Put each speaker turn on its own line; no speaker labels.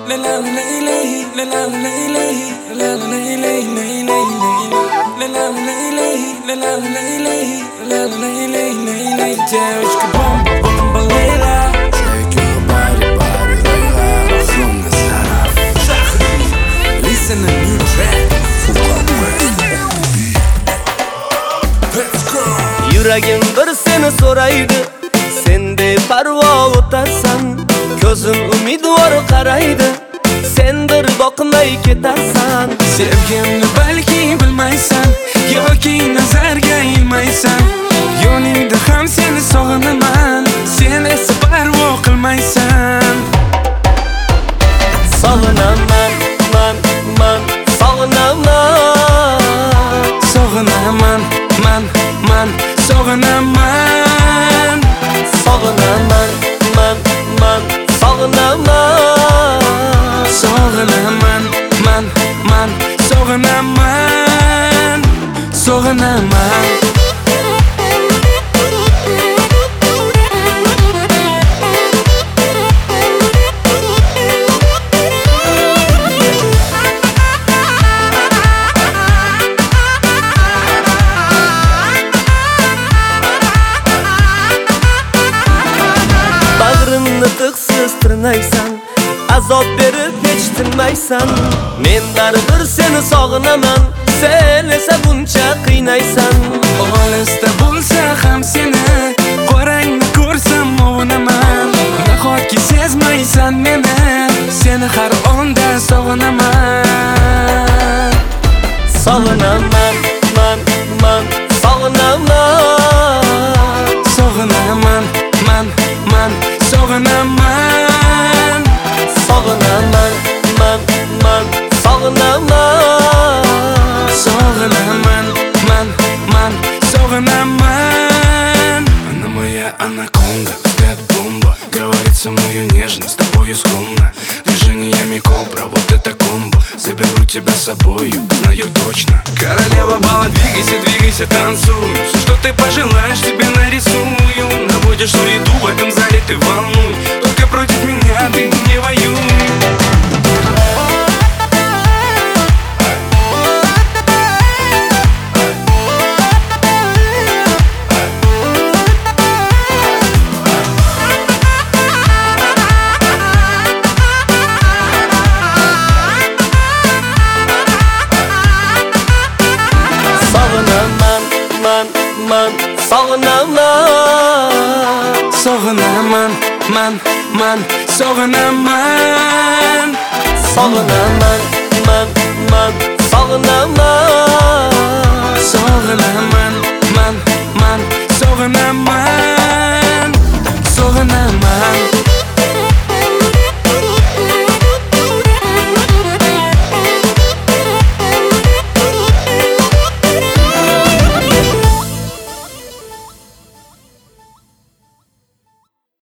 Девочка бомба Лейла,
Shake your body, Layla. From the south.
listen to new track.
Let's go.
Yuragim bir seni so'raydi, sende parvo o'tarsan, ko'zim umidvor qaraydi, sen bir boqmay ketarsan.
Sevgimni balki bilmaysan, yoki nazarga ilmaysan. Yo'lingda ham seni sog'inaman, sen esa parvo qilmaysan.
Sog'inaman, man, sog'inaman.
Sog'inaman, man, sog'inaman.
Sog'inaman, man, sog'inaman.
Sog'inaman, man, sog'inaman. Sog'inaman.
Bag'rimni tiqsiz tirnaysan, azob berib hech tinmaysan. Men baribir seni sog'inaman, sen esa buncha qiynaysan.
Olisda bo'lsa ham seni qorangni ko'rsam ovunaman. Nahotki sezmaysan meni, seni har onda sog'inaman.
Sog'inaman, man, sog'inaman.
Sog'inaman, man, sog'inaman.
Sog'inaman, man, sog'inaman.
Sog'inaman, man, sog'inaman. Она моя анаконда, взгляд бомба, говорит со мною нежно, с тобою скромно. Движениями кобра, вот это комбо. Заберу тебя с собою, знаю точно. Королева бала, двигайся, танцуй. Все, что ты пожелаешь, тебе нарисую. Наводишь суету в этом зале, ты волнуй. Только против меня ты не воюй.
Sog'inaman,
Sog'inaman, sog'inaman.